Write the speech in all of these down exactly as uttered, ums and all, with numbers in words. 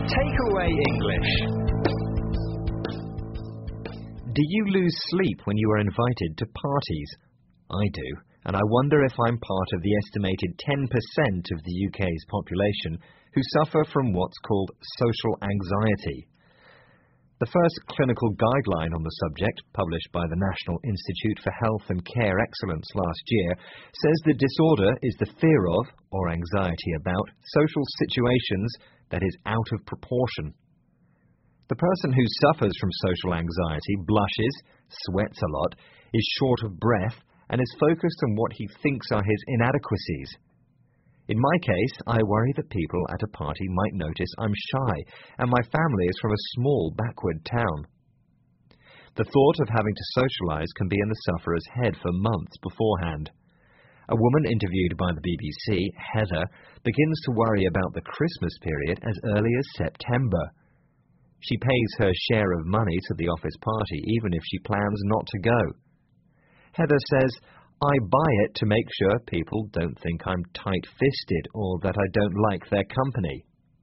Takeaway English. Do you lose sleep when you are invited to parties? I do, and I wonder if I'm part of the estimated ten percent of the U K's population who suffer from what's called social anxiety. The first clinical guideline on the subject, published by the National Institute for Health and Care Excellence last year, says the disorder is the fear of, or anxiety about, social situations that is out of proportion. The person who suffers from social anxiety blushes, sweats a lot, is short of breath, and is focused on what he thinks are his inadequacies. In my case, I worry that people at a party might notice I'm shy, and my family is from a small, backward town. The thought of having to socialize can be in the sufferer's head for months beforehand. A woman interviewed by the B B C, Heather, begins to worry about the Christmas period as early as September. She pays her share of money to the office party even if she plans not to go. Heather says, I buy it to make sure people don't think I'm tight-fisted or that I don't like their company.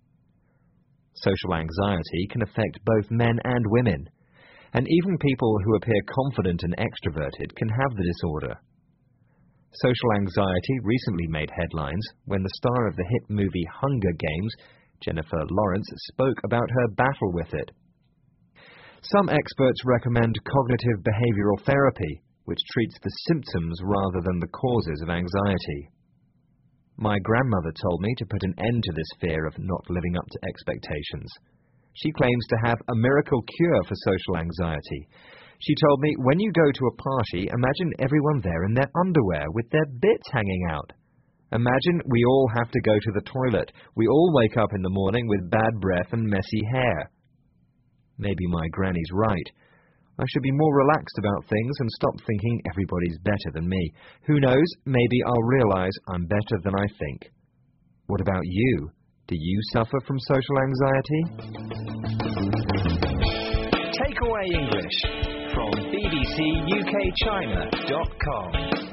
Social anxiety can affect both men and women, and even people who appear confident and extroverted can have the disorder. Social anxiety recently made headlines when the star of the hit movie Hunger Games, Jennifer Lawrence, spoke about her battle with it. Some experts recommend cognitive behavioral therapy, which treats the symptoms rather than the causes of anxiety. My grandmother told me to put an end to this fear of not living up to expectations. She claims to have a miracle cure for social anxiety. She told me, when you go to a party, imagine everyone there in their underwear with their bits hanging out. Imagine we all have to go to the toilet. We all wake up in the morning with bad breath and messy hair. Maybe my granny's right. I should be more relaxed about things and stop thinking everybody's better than me. Who knows, maybe I'll realize I'm better than I think. What about you? Do you suffer from social anxiety? Takeaway English from B B C U K China dot com.